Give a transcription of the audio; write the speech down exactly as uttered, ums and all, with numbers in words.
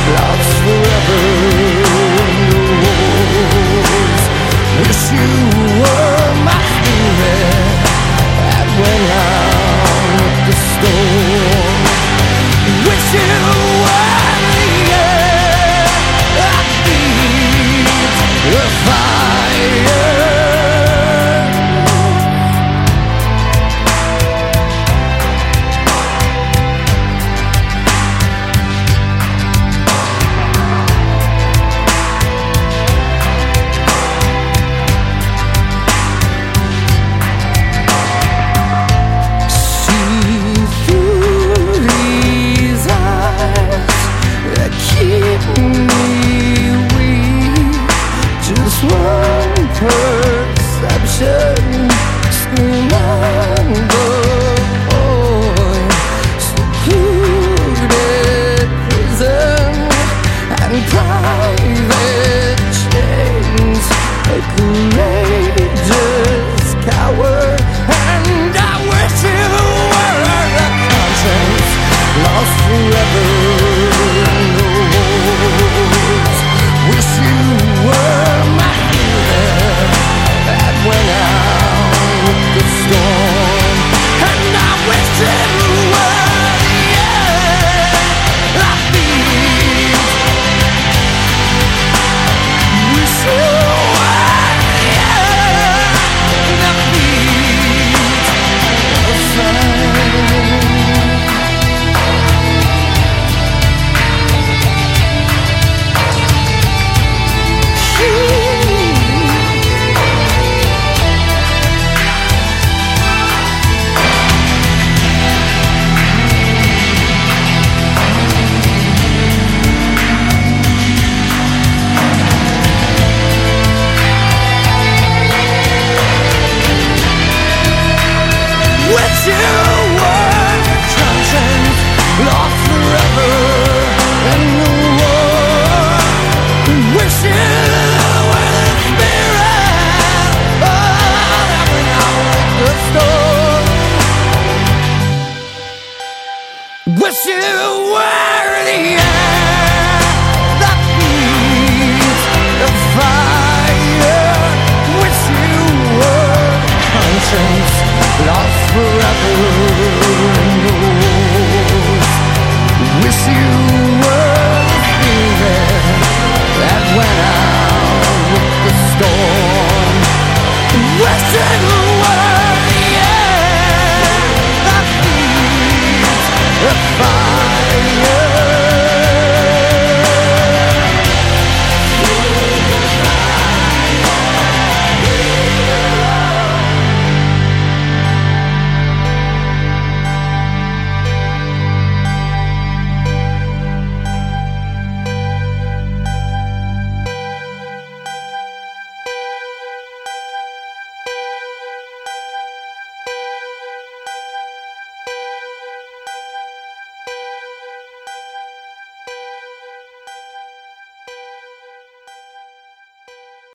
lost forever in the wars. Wish you were my spirit that went out with the storm. Wish you were the air that feeds the fire. Perception, scream on the void, secluded prison and private chains, a courageous coward, and I wish you were a conscience lost forever in the wars. Wish you were my that went out with the storm, and I wish you were the air I breathe. Wish you were the air that breathes the fire. Wish you were the conscience lost forever in the war. Wish you were the spirit that went out with the storm. Wish you were the air that feeds the fire. Wish you were conscience lost forever in the wars. Wish you